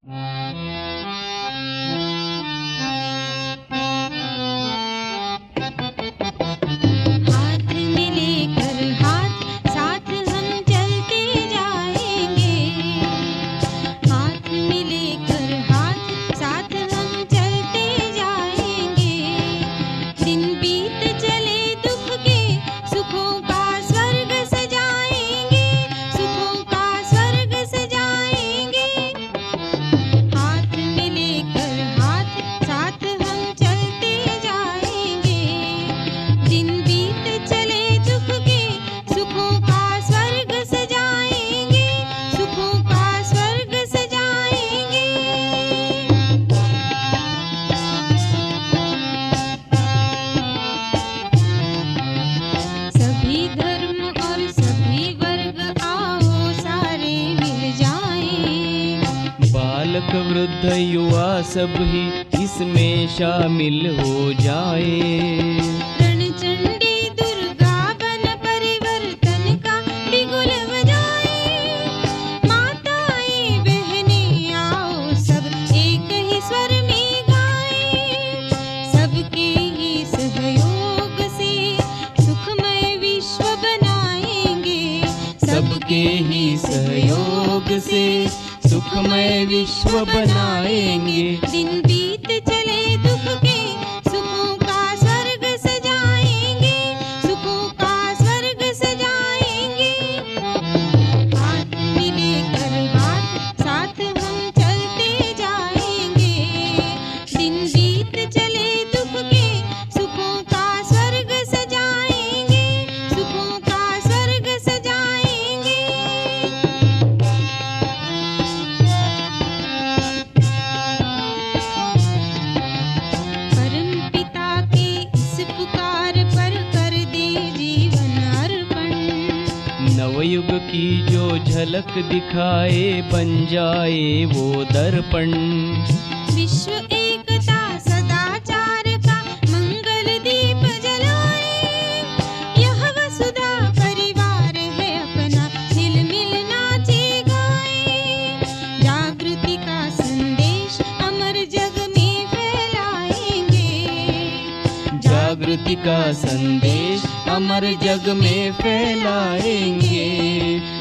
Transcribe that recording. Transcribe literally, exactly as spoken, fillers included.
वृद्ध युवा सब ही इसमें शामिल हो जाए। रणचंडी दुर्गा बन परिवर्तन का बिगुल बजाए। माताएं बहनें आओ सब एक ही स्वर में गाएं। सबके ही सहयोग से सुखमय विश्व बनाएंगे। सबके ही सहयोग से सुखमय विश्व बनाएंगे। दिन बीत चले दुख के सुखों का स्वर्ग सजाएंगे। सुखों का स्वर्ग सजाएंगे। हाथ मिलेकर हाथ साथ हम चलते जाएंगे। दिन बीत चले दुख के सुखों का स्वर्ग सजाएंगे। सुखों का स्वर्ग सजाएंगे। नवयुग की जो झलक दिखाए बन जाए वो दर्पण। विश्व एकता सदाचार का मंगल दीप जलाए। यह वसुधा परिवार है अपना हिल मिल नाचे गाए। जागृति का संदेश अमर जग में फैलाएंगे। जागृति का संदेश अमर जग में फैलाएंगे।